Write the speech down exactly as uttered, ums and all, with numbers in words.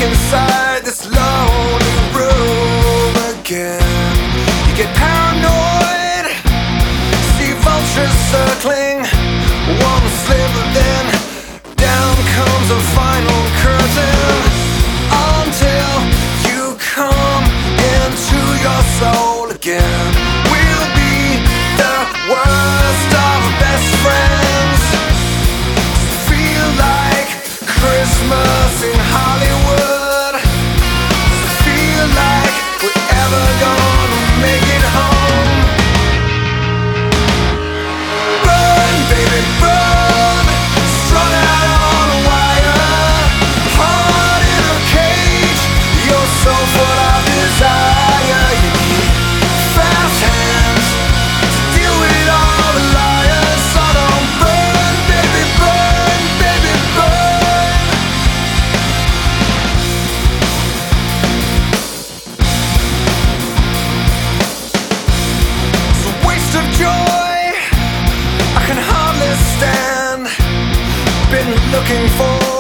inside this lonely room again. You get paranoid, see vultures circling, one slip, then down comes a final curtain, until you come into your soul again. We'll be the worst of best friends, feel like Christmas in Hollywood, feel like we're ever gonna make it home. Run, baby, run, strung out on a wire, heart in a cage, you're so full of desire. You need fast hands to deal with all the liars. So don't burn, baby, burn, baby, burn. It's a waste of joy, I can hardly stand. Been looking for